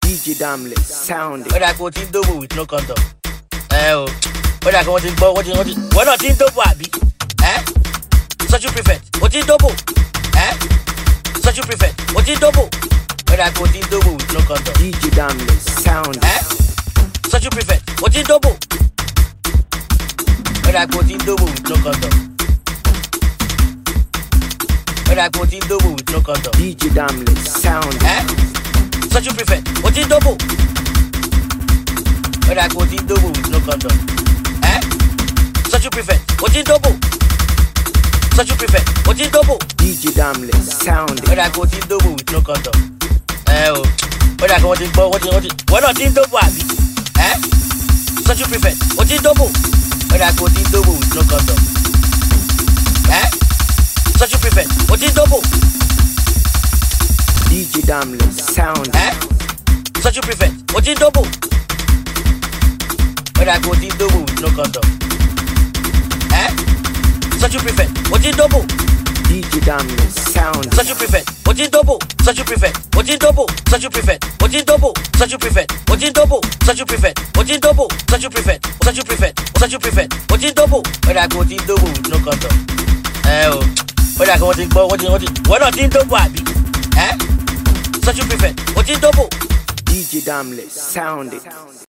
DJ Damley, sound it. Ó dà kó o ti ń dóbò with no condom. Ó dà kó wọ́n ti ń gbọ́ wọ́n náà ti ń dóbò àbí? Surgery prefect, o ti ń dóbò? Surgery prefect, o ti ń dóbò? Ó dà kó o ti ń dóbò with no condom. DJ Damley, sound it. Surgery prefect, o ti ń dóbò? Ó dà kó o ti ń dóbò with no condom. Ó dà kó o ti ń dóbò with no condom. DJ Damley, sound it. Surgery prefect, o ti ń dóbò? Ó dà kó o ti ń dóbò with no condom. Surgery prefect, o ti ń dóbò? Surgery prefect, o ti ń dóbò? DJ Damley, sound it. Ó dà kó o ti ń dóbò with no condom. Ó dà kó wọ́n ti ń gbọ́ wọ́n náà ti ń dóbò àbí? Surgery prefect, o ti ń dóbò? Ó dà kó o ti ń dóbò with no condom. Surgery prefect, o ti ń dóbò? DJ Damley, sound it. Surgery prefect, o ti ń dóbò? Ó dà kó o ti ń dóbò with no condom. Surgery prefect, o ti ń dóbò? DJ Damley, sound it. Surgery prefect, o ti ń dóbò? Surgery prefect, o ti ń dóbò? Surgery prefect, o ti ń dóbò? Surgery prefect, o ti ń dóbò? Surgery prefect, o ti ń dóbò? Surgery prefect, surgery prefect, surgery prefect, o ti ń dóbò? Ó dà kó o ti ń dóbò with no condom. Ó dà kó wọ́n ti ń gbọ́ wọ́n náà ti ń dóbò àbí? Surgery prefect, o ti ń dóbò? DJ Damley, sound it.